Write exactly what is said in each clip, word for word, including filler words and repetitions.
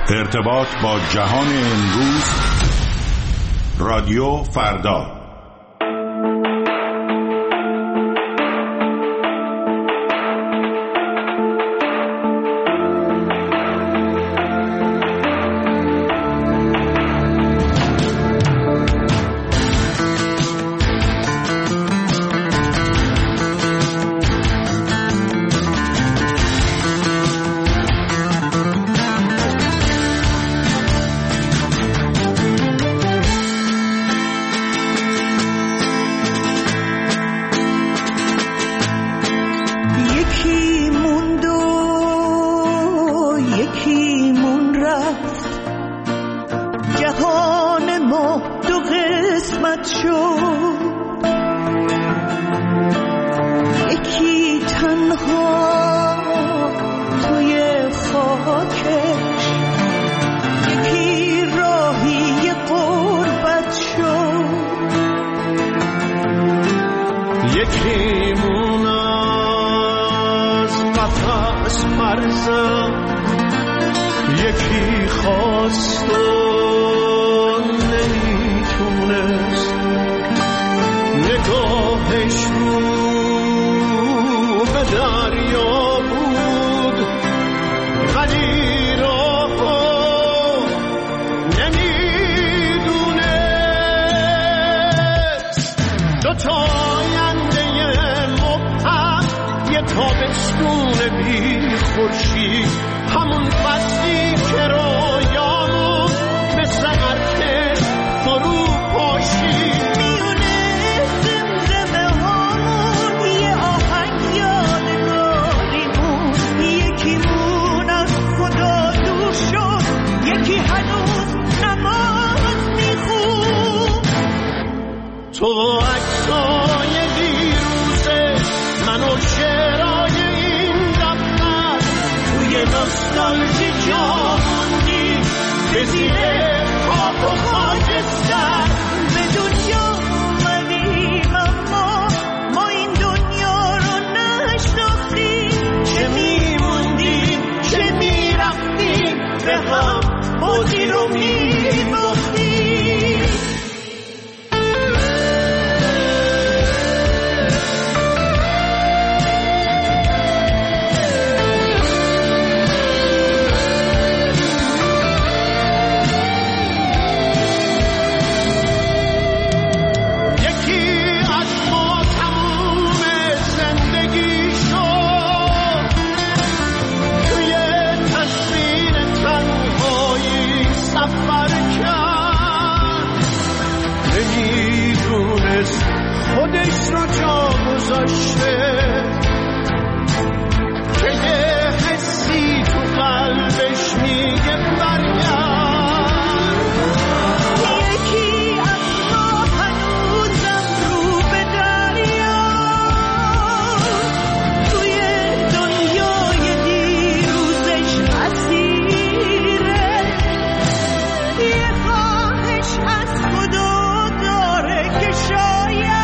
ارتباط با جهان امروز. رادیو فردا. یکی خواست و نمیتونست، نگاهش رو به دریا بود ولی راهو نمیدونست. دوتا آینده مبهم، یه تابستون بی خورشید، همون فصلی که رویامون مثل ارکه فرو پاشید. میونه زمزمه هامون یه آهنگ یادگاریمون، یکیمون از خدا دور شد، یکی هنوز نماز میخون. تو عکسای دیروزه من و شعرهای این دفتر، توی نوستالژی جا موندی به زیر خاک و خاکستر. به دنیا اومدیم اما ما این دنیا رو نشناختیم، چه میموندیم چه میرفتیم به هم بازی رو میباختیم. خودش رو جا گذاشته که یه حسی تو قلبش میگه برگرد. یکی از ما هنوزم رو به دریا، توی دنیای دیروزش اسیره، یه خواهش از خدا داره که شاید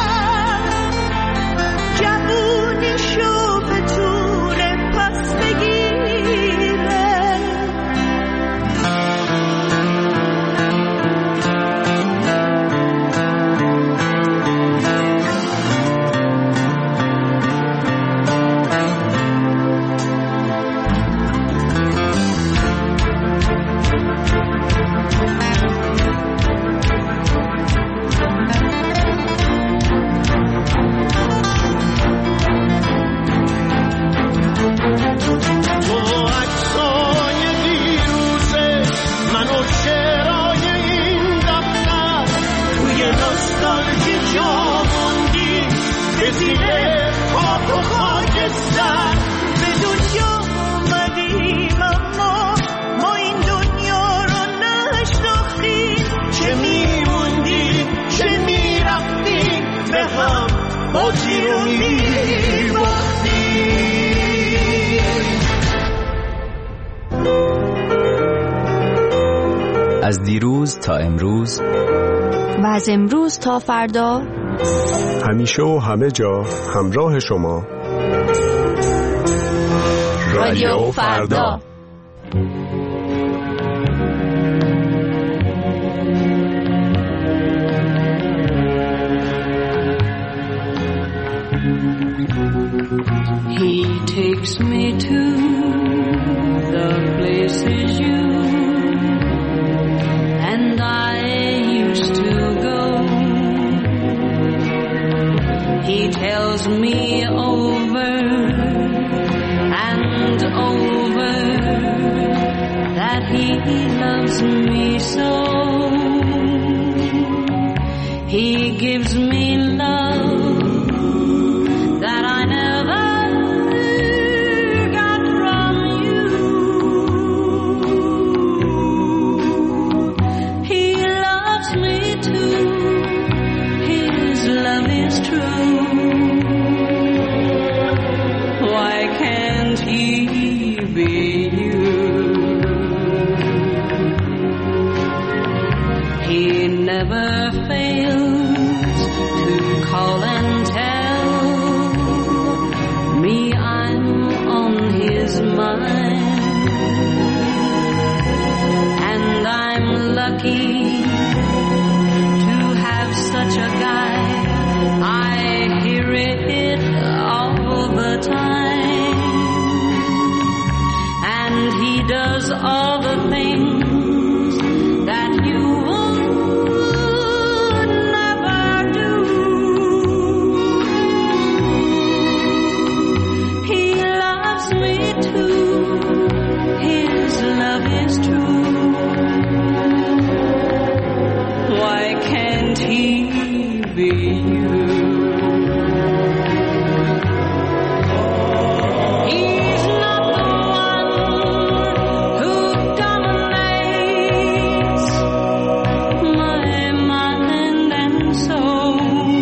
از دیروز تا امروز و از امروز تا فردا، همیشه و همه جا همراه شما. رادیو فردا. takes me to the places you and I used to go. He tells me over and over that he loves me so. He gives me love that I never got from you. He loves me too. His love is true. Why can't he be you? He never fails to call and tell me I'm on his mind, and I'm lucky to have such a guy. I hear it all the time, and he does all the things that you would never do. He loves me too. His love is true. Why can't he be you? He's not the one who dominates my mind and soul,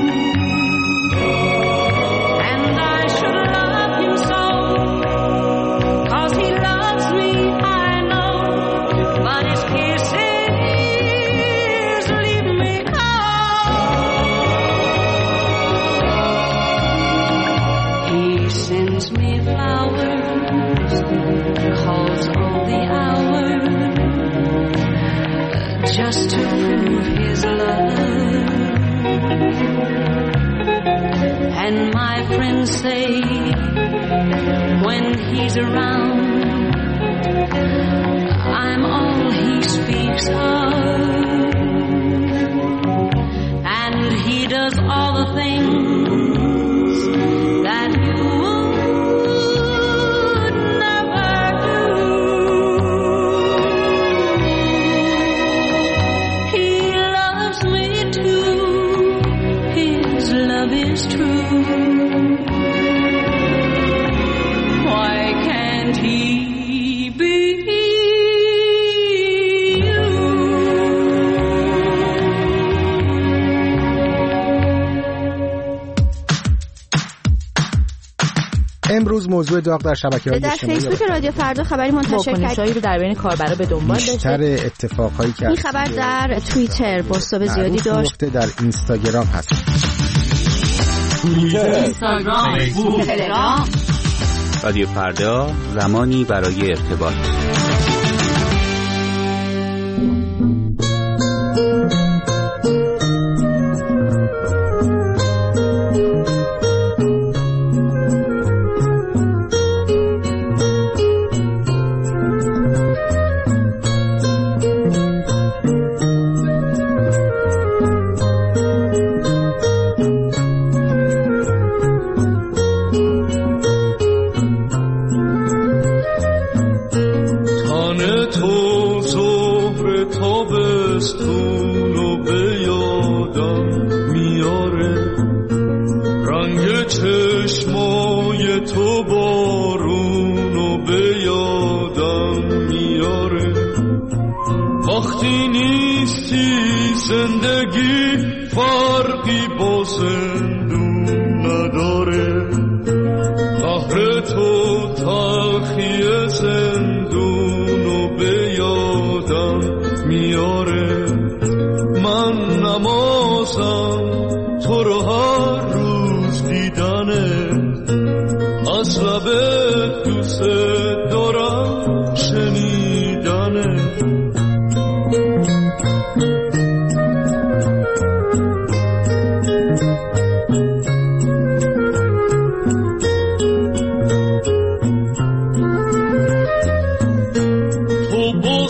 and I should love him so, 'cause he loves me, I know, but his kisses leave me cold. He sends me flowers, calls all the hours, just to prove his love. And my friends say when he's around, I'm all he speaks of. And he does all the things that you would never do. He loves me too. His love is true. Why can't he be you? امروز موضوع داغ در شبکه‌های در اجتماعی فیسبوک رادیو فردا خبری منتشر واکنش‌هایی کرد رو در بین کاربرا به دنبال بیشتر داشته. اتفاقهایی که این خبر در توییتر بازتاب زیادی داشت. در اینستاگرام هست. اینستاگرام، فیسبوک، تلگرام. رادیو فردا، زمانی برای ارتباط.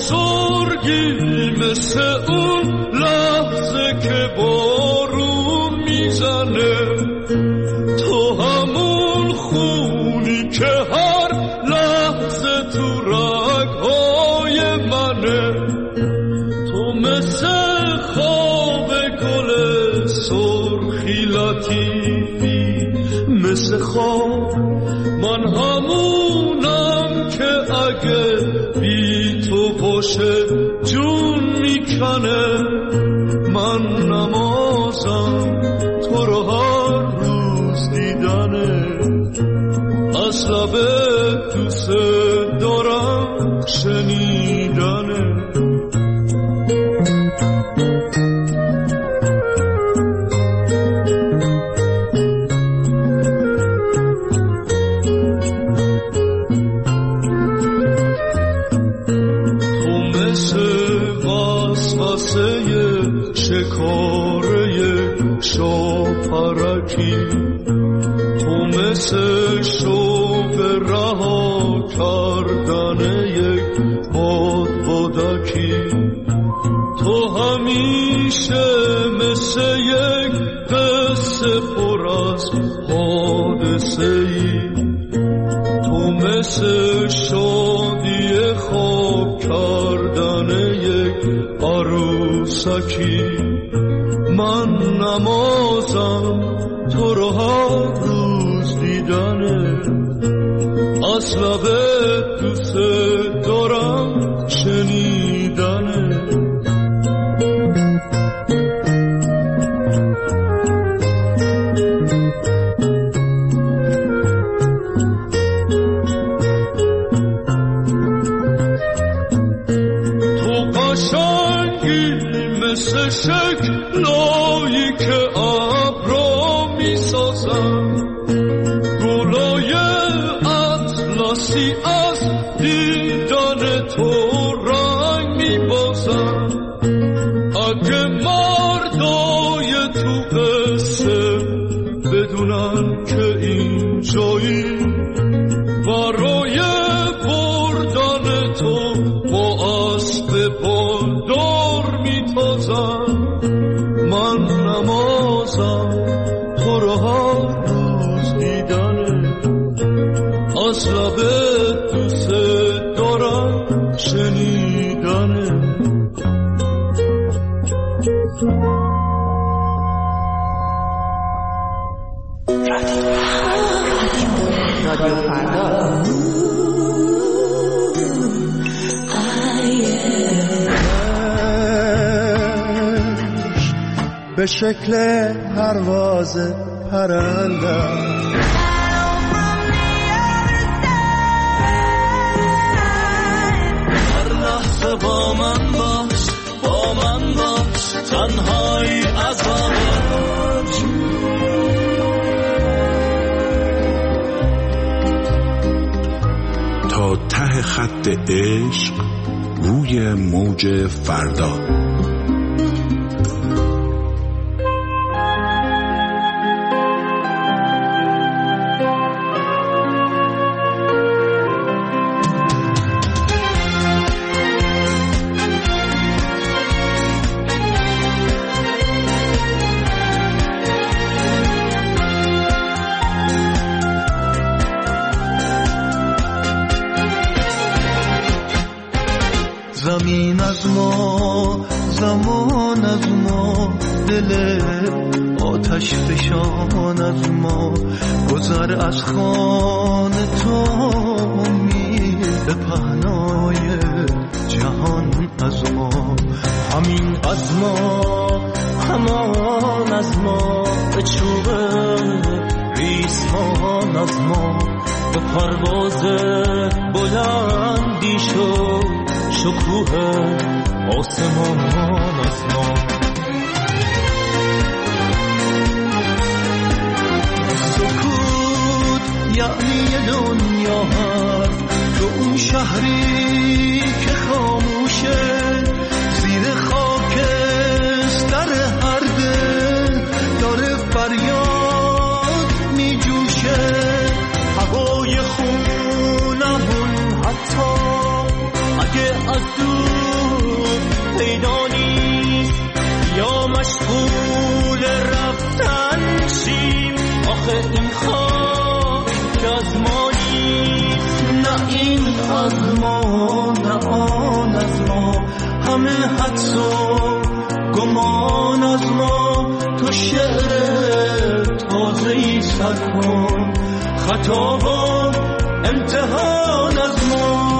بزرگی مثل اون لحظه که بارون میزنه، تو همون خونی که هر لحظه تو رگ‌های منه، تو مثل خواب گل سرخی لطیفی، مثل خواب من همونم که اگه بی تو باشه جون میکنه. من نمازم تو رو هر روز دیدنه، از لب دوست دارم شنیدنه. شکاره شاپرکی، تو مثل شوق رها کردن یک بادبادکی، تو همیشه مثل یک قصه پر از حادثه ای، تو مثل شادی خواب کردن یک عروسکی. من نمازم تو رو هر روز دیدنه، از لب دوست دارم شنیدنه. مثل شکلایی که ابرا میسازن، گلای اطلسی از دیدن تو رنگ میبازن. اگه مردای تو قصه بدونن که اینجایی، برای بردن تو با اسب بالدار میتازن. من نمازم تو رو هر روز دیدنه، از لب دوست دارم شنیدنه. رادیو فردا. به شکل پرواز پرنده هر لحظه با من باش، با من باش، تنهایی عذابه. تا ته خط عشق روی موج فردا. زمین از ما، زمان از ما، دل آتش فشان از ما، گذر از خان تو امید به پهنای جهان از ما. همین از ما، همان از ما، به چوب ریسمان از ما، به پرواز بلندی شد شکوه آسمان از ما. سکوت یعنی دنیا هست، تو اون شهری که خاموشه، زیر خاکستر هر دل داره فریاد می جوشه. هوای خونمون حتی اگه از دور سر کن خطا و امتحان از ما.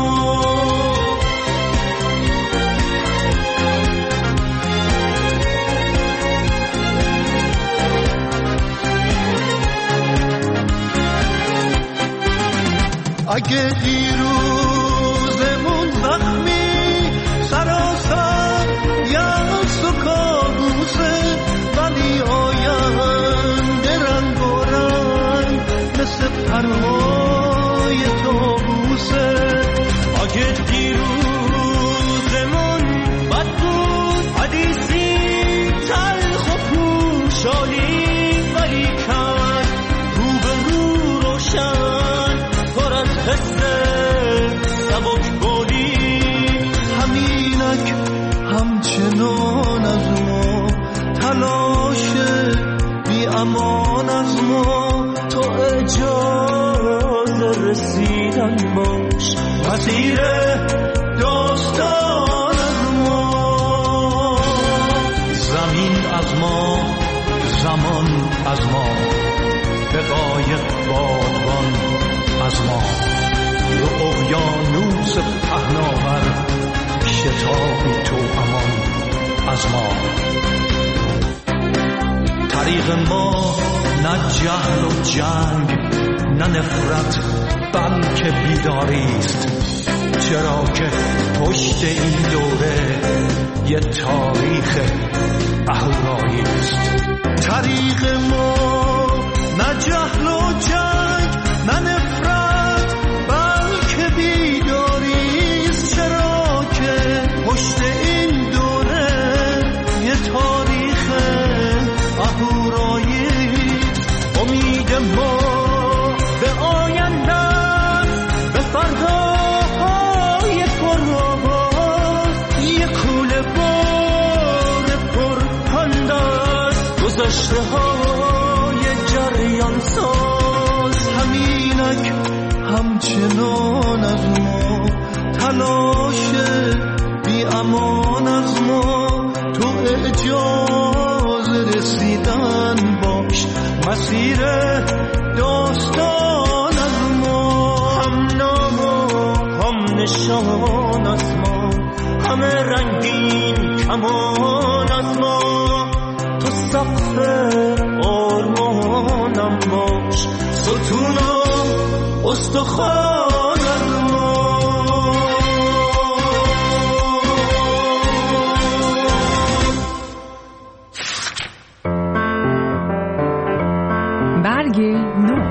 اگه دیروزمون زخمی سراسر یأس و کابوسه، ولی آینده رنگ و رنگ مثل پرهای طاووسه. اگه دیروزمون بد بود حدیثی تلخ و پوشالی، ولی کرد رو به رو روشن پر از حس سبک بولی. همینک همچنان از ما تلاش بی امان از ما، تو اجازه رسیدن باش مسیر داستان از ما. زمین از ما، زمان از ما، به قایق بادبان از ما، رو اقیانوس پهناور شتابی تو امان از ما. طریق ما نه جهل و جنگ نه نفرت بلکه بیداریست، چرا که پشت این دوره یه تاریخ اهوراییست. طریق ما نه جهل و جنگ نه نفرت بلکه بیداریست، چرا که پشت این دوره یه تاریخ اهوراییست. امید ما به آینده، به فرداهای پرآواز، یه کوله بار پرپندست گذشته های جریان ساز. همینک همچنان از ما تلاش بی امان از ما، تو اجازه رسیدن باش مسیر داستان از ما. هم نام و هم نشان از ما، همه رنگین کمان از ما، تو سقف آرمانم باش ستون و استخوان از ما. برگ نو.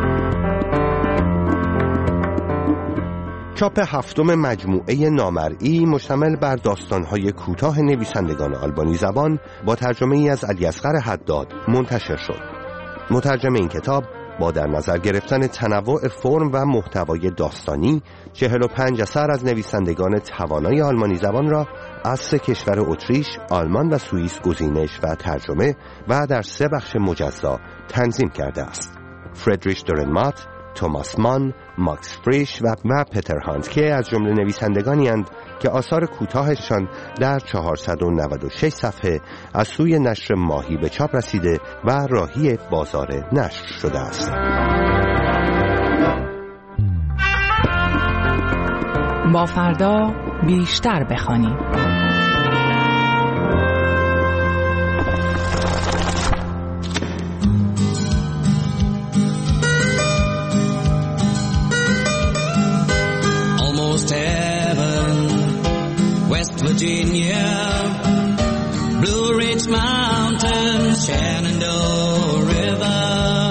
چاپ هفتم مجموعه نامرئی مشتمل بر داستان‌های کوتاه نویسندگان آلبانی زبان با ترجمه ای از علیاصغر حداد منتشر شد. مترجم این کتاب با در نظر گرفتن تنوع فرم و محتوای داستانی چهل و پنج اثر از نویسندگان توانای آلمانی زبان را از سه کشور اتریش، آلمان و سوئیس گزینش و ترجمه و در سه بخش مجزا تنظیم کرده است. فردریش دورنمات، توماس مان، ماکس فریش و پتر هاندکه از جمله نویسندگانی اند که آثار کوتاهشان در چهارصد و نود و شش صفحه از سوی نشر ماهی به چاپ رسیده و راهی بازار نشر شده است. با فردا بیشتر بخوانیم. Virginia, Blue Ridge Mountains, Shenandoah River.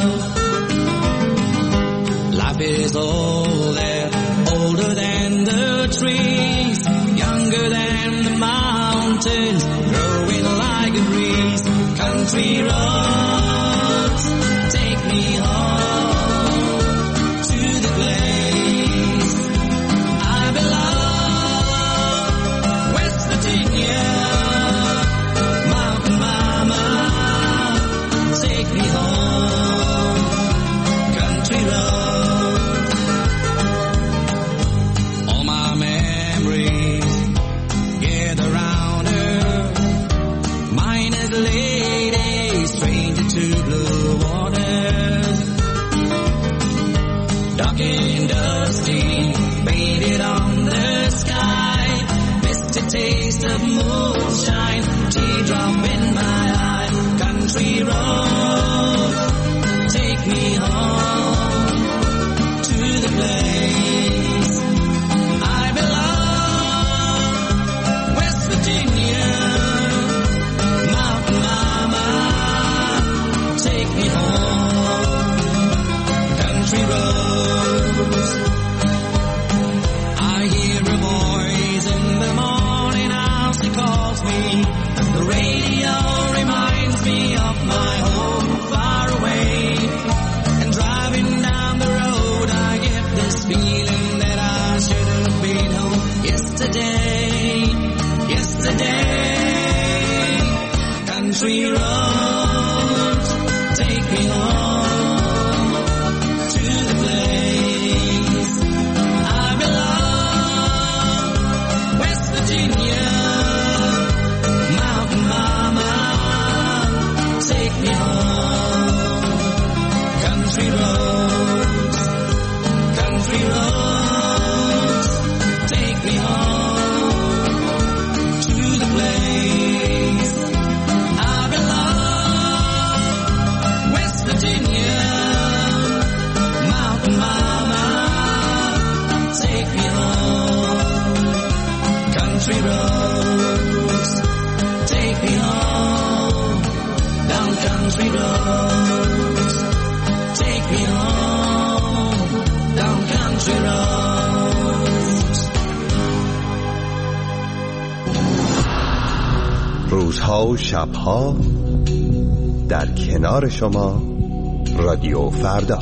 Life is old there, older than the trees, younger than the mountains, growing like a breeze. Country roads, take me home to the place I belong. Virginia, mountain mama, take me home, country road. All my memories gather round her, mine as lady moonshine, teardrop in my eye. Country roads, take me home to the place I belong. West Virginia, mountain mama, take me home. Country roads. I hear a voice in the morning house, he calls me. The radio reminds me of my home far away. And driving down the road, I get this feeling that I should have been home yesterday, yesterday. Country roads, take me home to the place I belong. West Virginia, mountain mama, take me home. Country roads, country roads, take me home to the place I belong. West Virginia, mountain mama, take me home. Country roads, take me home. Down country roads, take me home. Down country roads. روزها و شبها در کنار شما، رادیو فردا.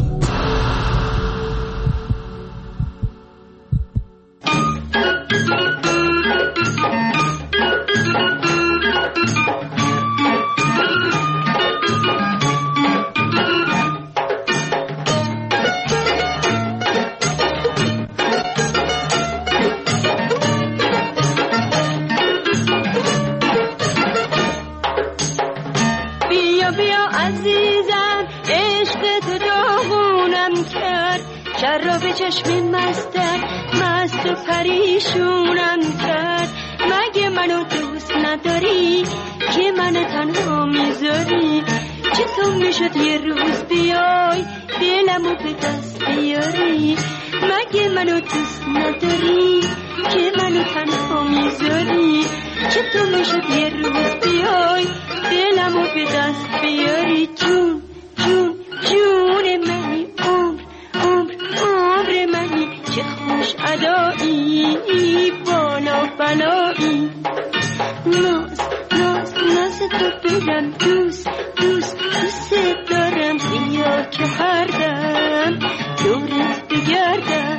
بیا بیا عزیزم، عشق تو داغونم کرد. شراب چشم مستت مست و پریشونم کرد. مگه منو دوست نداری که من تنها میذاری؟ چطور میشد یه روز بیای دلمو به دست بیاری؟ مگه منو دوست نداری که منو تنها میذاری؟ چطور میشد یه روز بیای دلمو به دست بیاری؟ جون جون جون منی، عمر عمر عمر منی، چه خوش ادایی بالا بلایی. ناز ناز ناز تو بدم دوست دوست دوست دارم. بیا که هر دم دورت بگردم.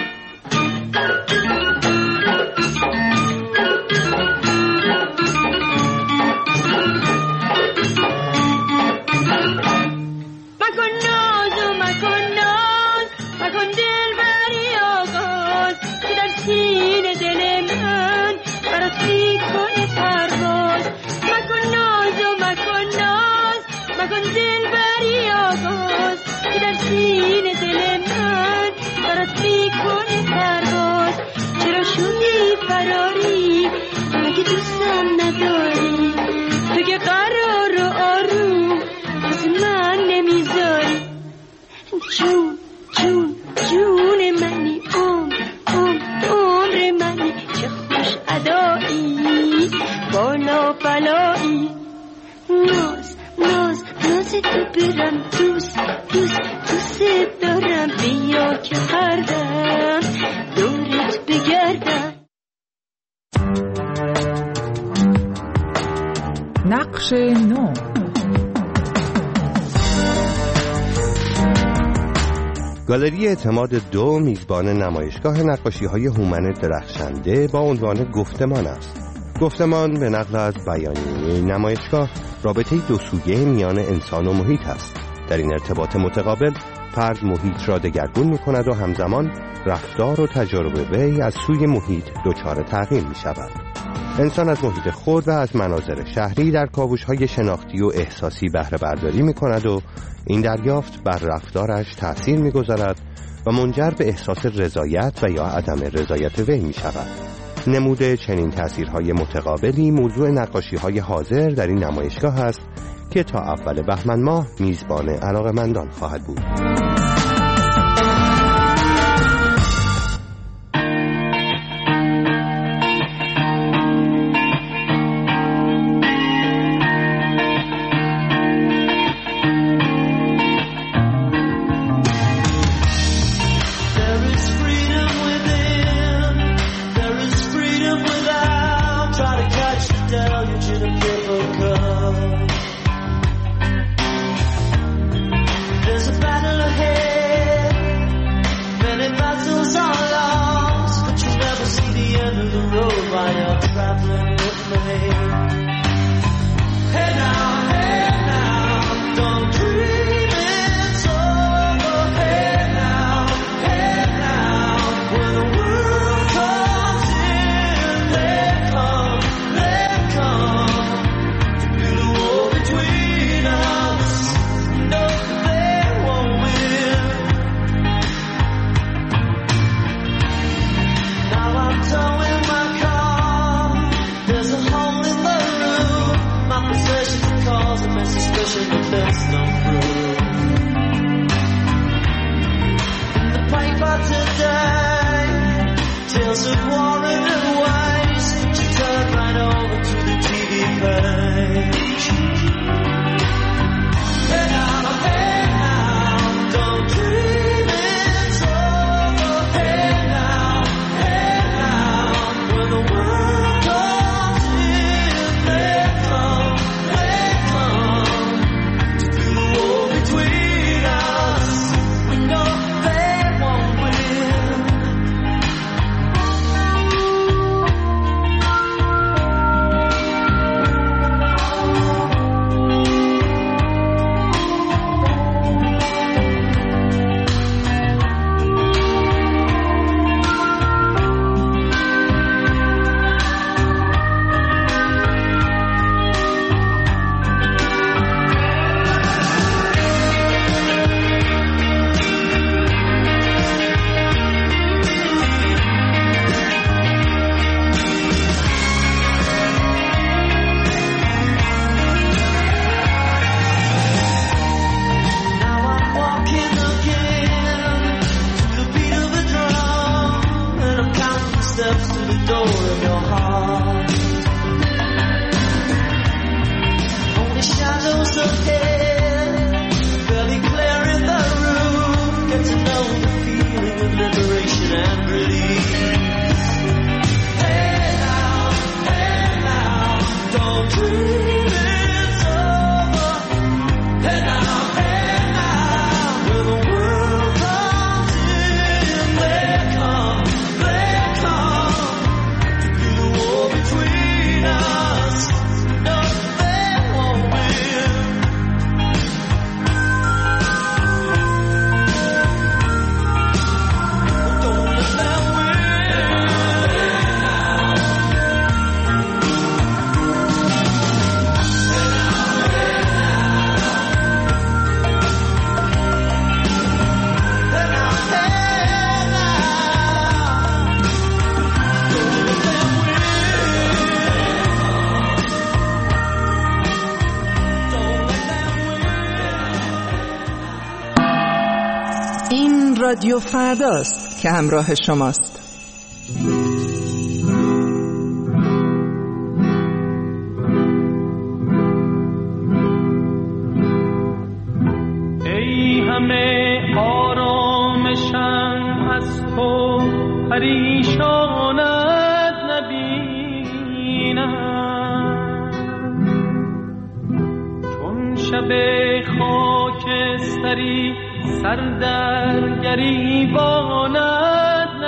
مکن ناز و مکن ناز، مکن دل بری آغاز، که در سینه دل من برات میکنه پرواز. مکن ناز و مکن ناز، مکن دل بری آغاز، که در سینه دل من برات میکنه پرواز. چرا شدی فراری؟ مگه دوستم نداری؟ تو که قرار و آروم از من نمیذاری. جون جون جون منی، عمر عمر عمر منی، چه خوش ادایی بالا بلایی. ناز ناز ناز تو برم دوست دوست دوست دارم. بیا که هر دم دورت بگردم. نقش نو. گالری اعتماد دو میزبان نمایشگاه نقاشی‌های هومن درخشنده با عنوان گفتمان است. گفتمان به نقل از بیانیه نمایشگاه رابطه دو سویه میان انسان و محیط است. در این ارتباط متقابل فرد محیط را دگرگون می‌کند و همزمان رفتار و تجربه وی از سوی محیط دچار تغییر می‌شود. انسان از محیط خود و از مناظر شهری در کاوش‌های شناختی و احساسی بهره برداری می‌کند و این دریافت بر رفتارش تأثیر می‌گذارد و منجر به احساس رضایت و یا عدم رضایت وی می‌شود. نمود چنین تأثیرهای متقابلی موضوع نقاشی‌های حاضر در این نمایشگاه است که تا اول بهمن ماه میزبان علاقه‌مندان خواهد بود. رادیو فرداست که همراه شماست. ای همه آرامشم از تو پریشانت نبینم، چون شب خاکستری سر در گریبانت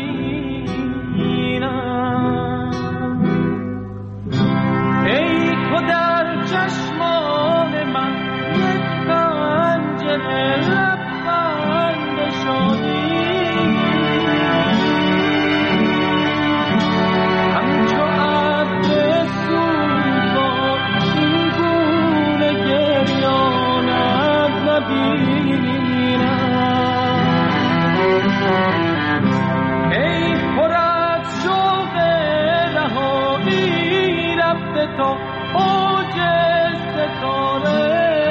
نبینم. ای تو در چشمان من یک پنجره لبخند شادی، همچو ابر سوزان این گونه گریانت نبینم. تا اوج ستاره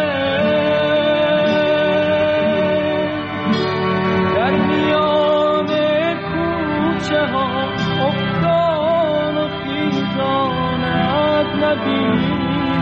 در میان کوچه ها افتان و خیزان از نبیرم.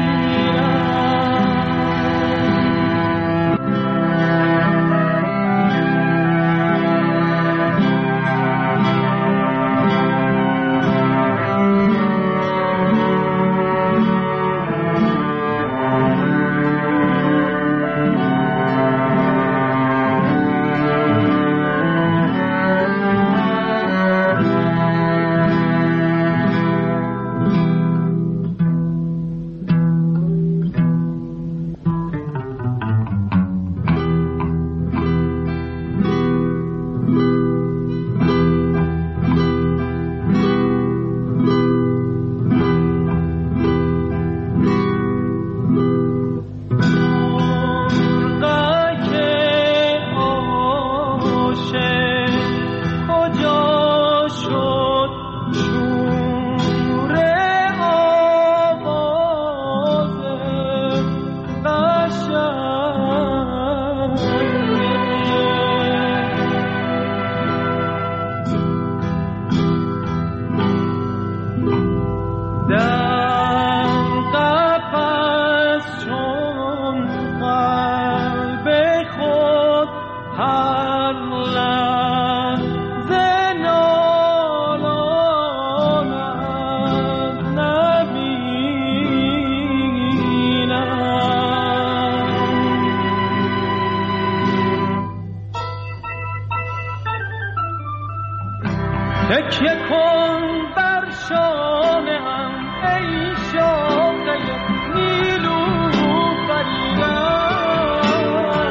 تکیه کن بر شانه هم ای شاقه نیلوفریدن،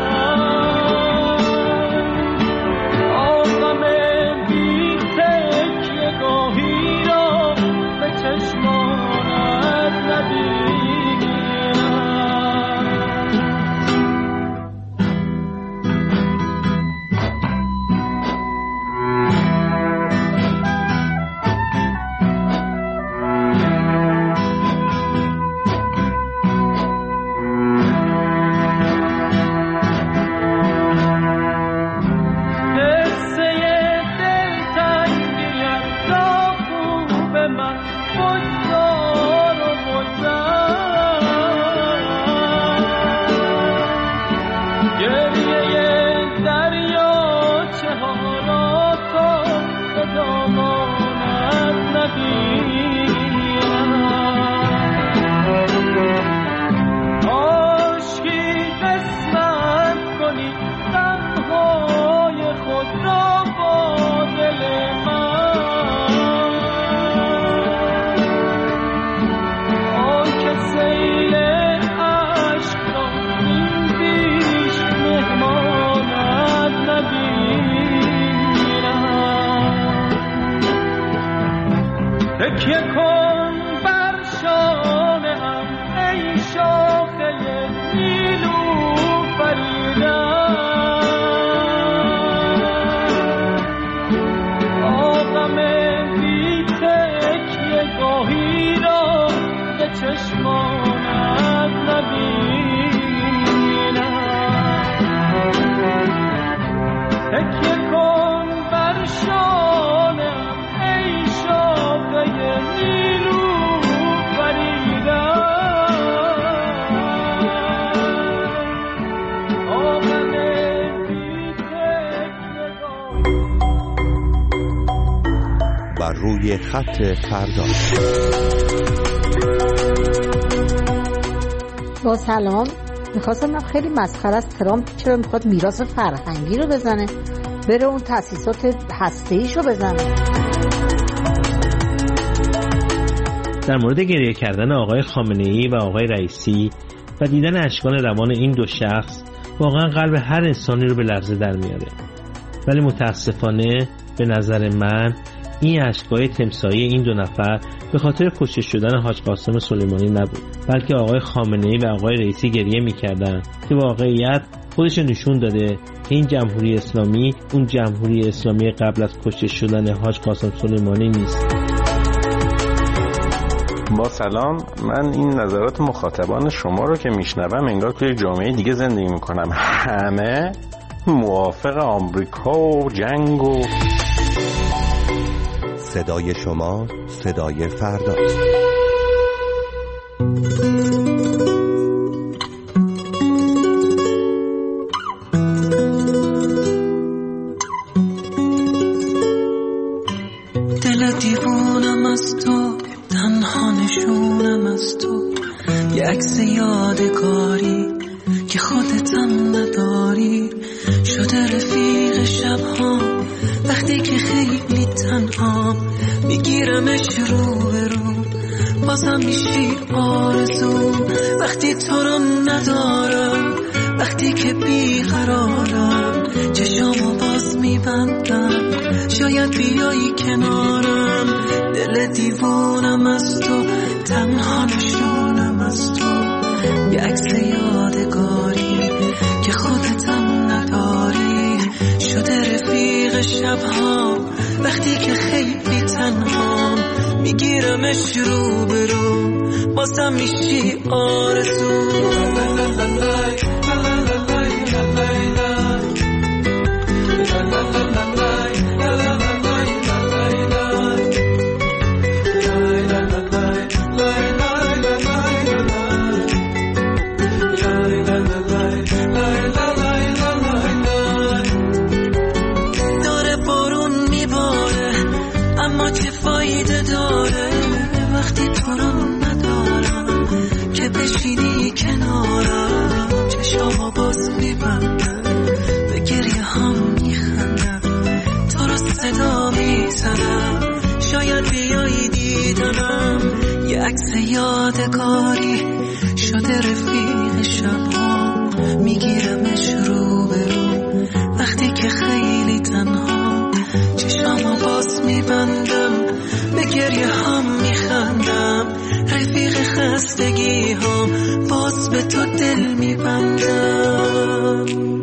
آغم بی تکیه گاهی را به چشمانت نبینم. تکیه کن بر شانه هم ای شاخه نیلوفریدن، آغم بی تکیه گاهی را به چشمانت نبینم. تکیه کن بر شانه هم ای شاخه نیلوفریدن، آغم بی تکیه گاهی. بر روی خط فردا. با سلام، میخواستم خیلی مسخره است ترامپ چرا میخواد میراث فرهنگی رو بزنه، بره اون تأسیسات هسته‌ایش رو بزنه. در مورد گریه کردن آقای خامنه‌ای و آقای رئیسی و دیدن اشکان روان این دو شخص واقعا قلب هر انسانی رو به لرزه در میاره، ولی متاسفانه به نظر من این اشک‌های تمساحی این دو نفر به خاطر کشته شدن حاج قاسم سلیمانی نبود، بلکه آقای خامنه‌ای و آقای رئیسی گریه می‌کردند که واقعیت خودش نشون داده که این جمهوری اسلامی اون جمهوری اسلامی قبل از کشته شدن حاج قاسم سلیمانی نیست. با سلام، من این نظرات مخاطبان شما رو که میشنوم انگار توی جامعه دیگه زندگی میکنم. همه موافق آمریکا و جنگ و صدای شما صدای فرداست. دل دیوونم از تو، تنها نشونم از تو، یه عکس یادگاری که خودتم نداری، شده رفیق شبها وقتی که خیلی تنها، میگیرمش رو به رو بازم میشی آرزو، وقتی تو رو ندارم، وقتی که بیقرارم، چشامو باز میبندم، شاید بیایی کنارم، دل دیوونم از تو، تنها نشونم از تو، یه عکس یادگاری که خودتم نداری، شده رفیق شبها وقتی که خیلی تنها، میگیرمش رو به رو بازم میشی آرزو. داره بارون میباره اما چه فایده داره وقتی تو رو ندارم، که بشینی کنارم، چشامو باز میبندم، به گریه هم میخندم، تو رو صدا میزنم، شاید بیایی دیدنم، یه عکس یادگاری شده رفیق شبها، میگیرمش رو به رو وقتی که خیلی تنها، چشامو باز میبندم، به گریه هم میخندم، رفیق خستگی هم باز به تو دل میبندم.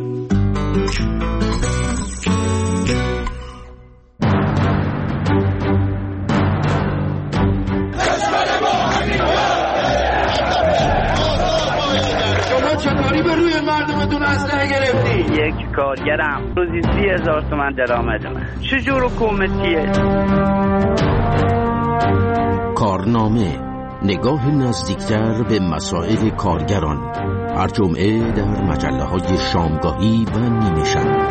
چطوری به روی مردمتون اسلحه گرفتی؟ یک کارگرم روزی سی هزار تومن درآمدمه. چجور حکومتیه؟ کارنامه، نگاه نزدیکتر به مسائل کارگران، هر جمعه در مجله های شامگاهی و نیمه شب.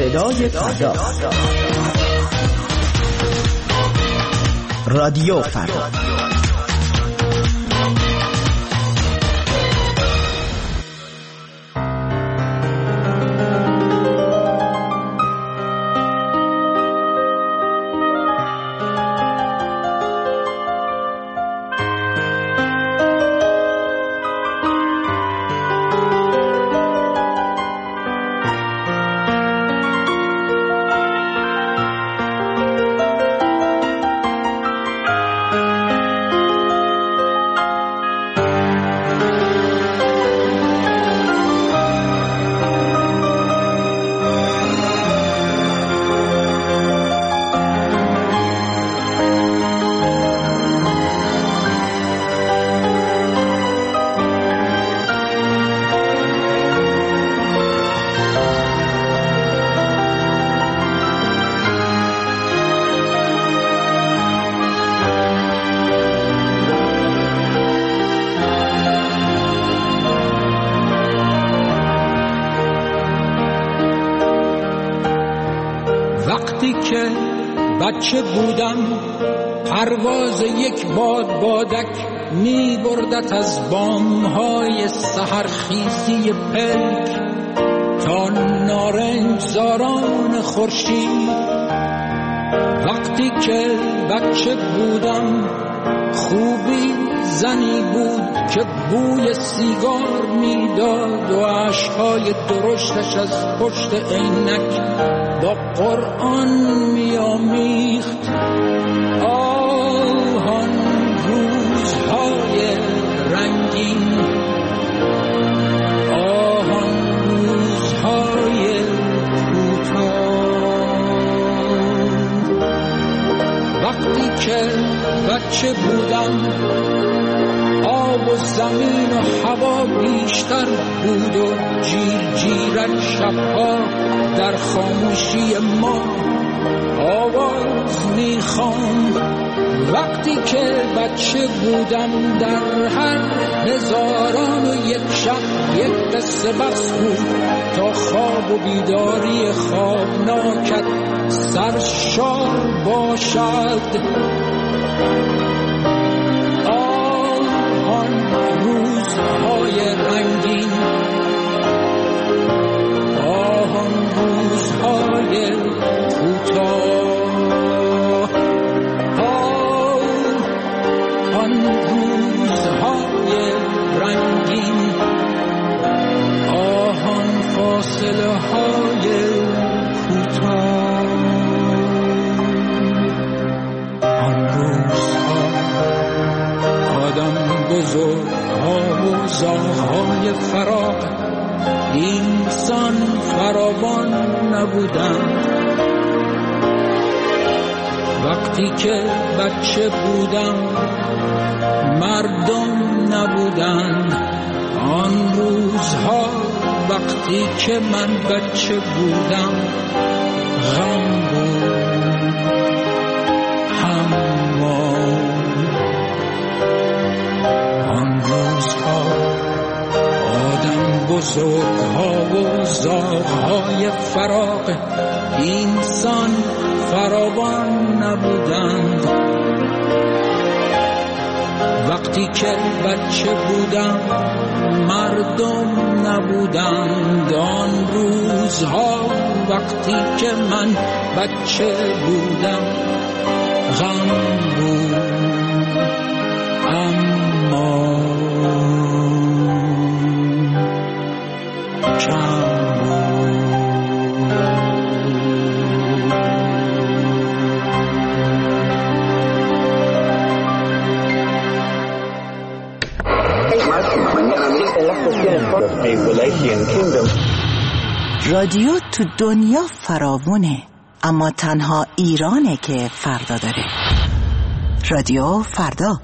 صدای فردا. رادیو فردا. وقتی که بچه بودم پرواز یک باد بادک می بردت از بامهای سحرخیزی پلک تا نارنج زاران خورشید. وقتی که بچه بودم خوبی زنی بود که بوی سیگار میداد و اشک‌های درشتش از پشت عینک با قرآن میامیخت. آهان روزهای رنگین، آهان روزهای کوتاه. وقتی که بچه بودم آب و زمین و هوا بیشتر بود و جیر جیرک شبها در خاموشی ما آواز میخواند. وقتی که بچه بودم در هر هزاران و یک شب یک قصه بس بود تا خواب و بیداری خوابناکت سرشار باشد. آن روزهای رنگین، آن روزهای کوتاه، آن روزهای رنگین، آن فاصله های کوتاه. آن روزها آدم بزرگها و زاغهای فراق اینسان فراوان نبودند. وقتی که بچه بودم مردم نبودند. آن روزها وقتی که من بچه بودم غم بود، هموار. آن روزها آدم بزرگها و زاغهای فراق اینسان فراوان نبودند. وقتی که بچه بودم مردم نبودند. آن روزها وقتی که من بچه بودم غم بود، اما کم بود. رادیو تو دنیا فراوونه، اما تنها ایرانه که فردا داره. رادیو فردا.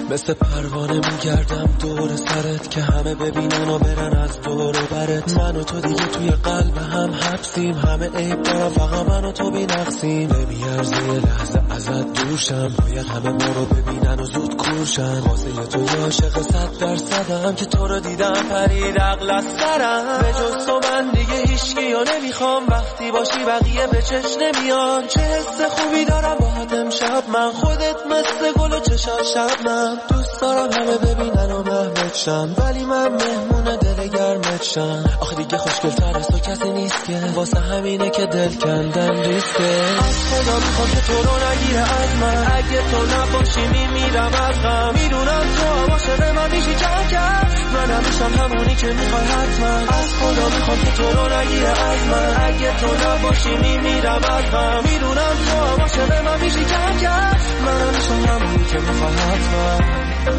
مثل پروانه میگردم دور سرت که همه ببینن و برن از دور و برت. من و تو دیگه توی قلب هم حبسیم، همه عیب دارم فقط من و تو بی نقصیم. نمیارزه یه لحظه ازت دورشم، باید همه ما رو ببینن و زود کورشن. واسه تو یه عاشق صد درصدم که تو رو دیدم پرید عقل از سرم. به جز تو من دیگه هیچکی رو نمیخوام، وقتی باشی بقیه به چش نمیان. چه حس خوبی دارم باهات امشب من، خودت مثل گل و چشات شبنم. دوست دارم همه ببینن و مهمت شم، ولی من مهمون دل گرمت شم. آخه دیگه خوشگل‌تر از تو کسی نیست که، واسه همینه که دل کندم ریسکه. از خدا میخوام که تو رو نگیره از من، اگه تو نباشی میمیرم از غم. میدونم تو عاشق من میشی کم کم، منم میشم همونی که میخوای حتما. از خدا میخوام که تو رو نگیره از من، اگه تو نباشی میمیرم از غم. میدونم تو عاشق من میشی کم کم، منم میشم همونی که میخوای حتما.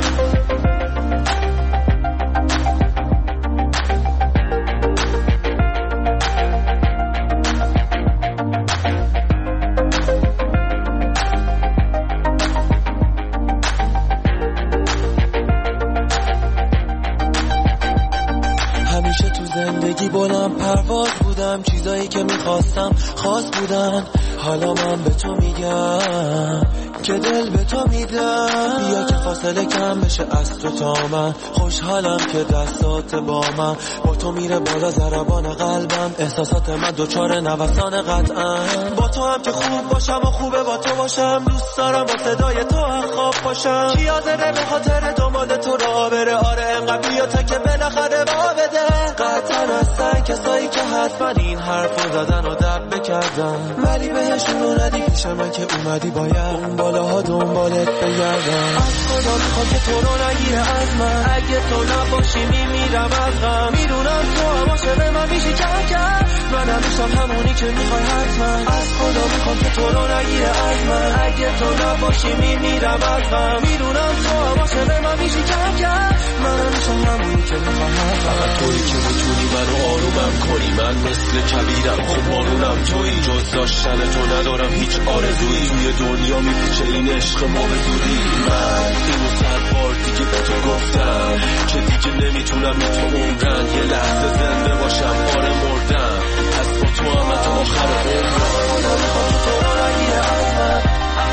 زندگی بلند پرواز بودم، چیزایی که میخواستم خاص بودن. حالا من به تو میگم که دل به تو میدم، بیا که فاصله کم بشه از تو تا من. خوشحالم که دستات با من، با تو میره بالا ضربان قلبم. احساسات من دوچار نوسان قطعا، با تو هم که خوب باشم و خوبه با تو باشم. دوست دارم با صدای تو هم خواب باشم. کی حاضره به خاطر دنبال تو را بره؟ آره انقدر بیا تا که بالاخره با بده. قطعا هستن کسایی که حتما این حرفو زدن و دب بکردن، ولی بهشون رو ندی پیش من که اومدی باید اون بالاها دنبالت بگردم. از خدا میخوام که تو رو نگیره از من، اگه تو نباشی میمیرم از غم. میدونم تو هم عاشق من میشی کم کم، منم میشم همونی که میخوای حتما. از خدا میخوام که تو رو نگیره از من، اگه تو نباشی میمیرم از غم. میدونم تو هم عاشق من میشی کم کم، منم میشم همونی که میخوای حتما. فقط تویی که میتونی منو آرومم کنی، من مثل کبیرم خب بارونم تویی. جز داشتن تو ندارم هیچ آرزویی، توی دنیا میپیچه این عشق ما به زودی. من اینو صد بار دیگه به تو گفتم که دیگه نمیتونم بی تو عمرن. یه لحظه زنده باشم آره مردم، پس با تو هم تا آخر عمرم. خدا میخوام که تو رو نگیره از من.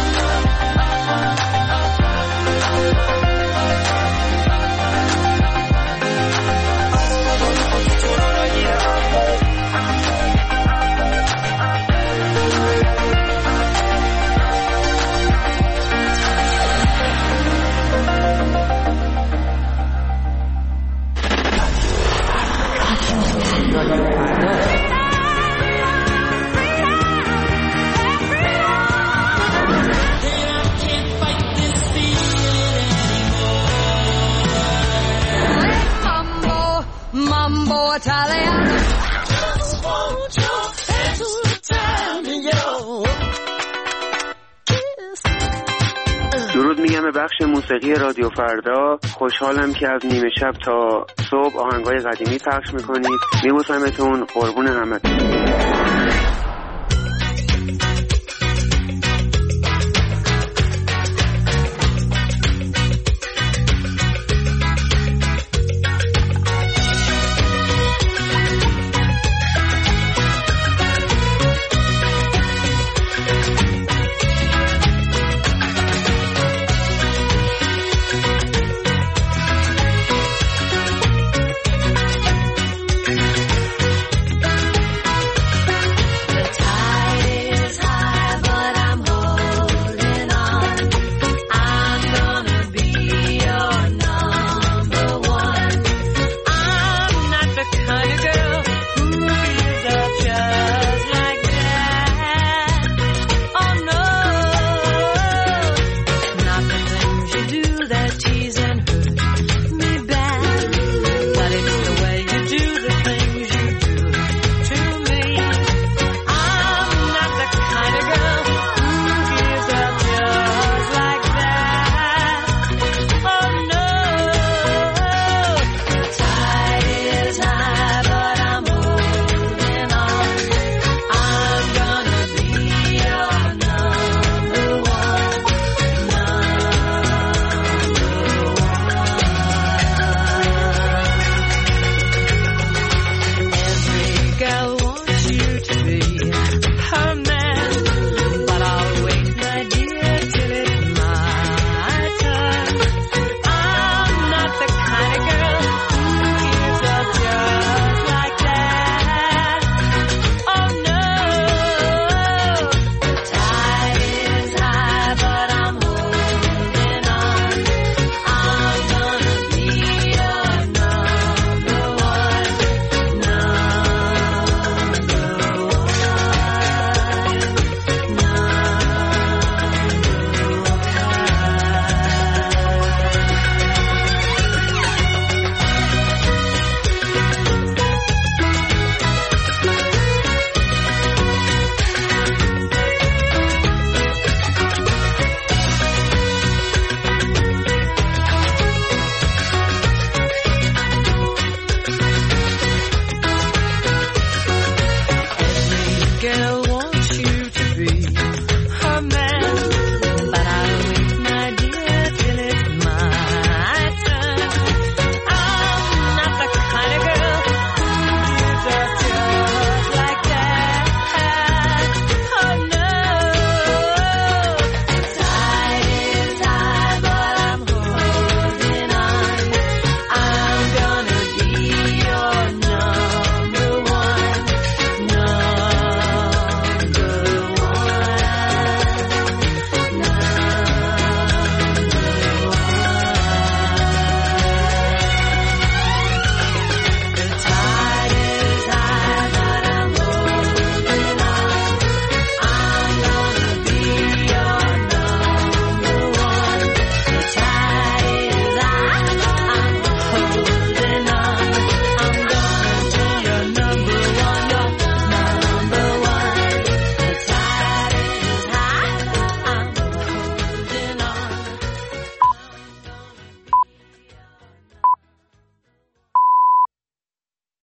درود میگم به بخش موسیقی رادیو فردا. خوشحالم که از نیمه شب تا صبح آهنگای قدیمی پخش میکنید. میبوسمتون، قربون همتون.